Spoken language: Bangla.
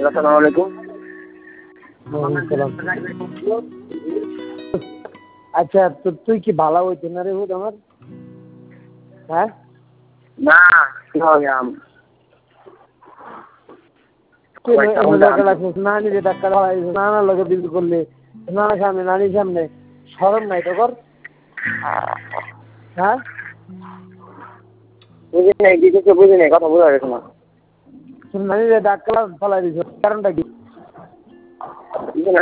আসসালামু আলাইকুম। আচ্ছা তো তুই কি ভালো হইতে না রে হুদ আমার? হ্যাঁ না কি হবে নানি ডাক্তার নানার লগে বিল করলে নানার সামনে নানির সামনে সরম নাই তো কর। হ্যাঁ বুঝি নাই কিছু বুঝি নাই, কথা বোঝা গেছে না। নানি ডাক্তার ফলাই দিছ কারণটা কি?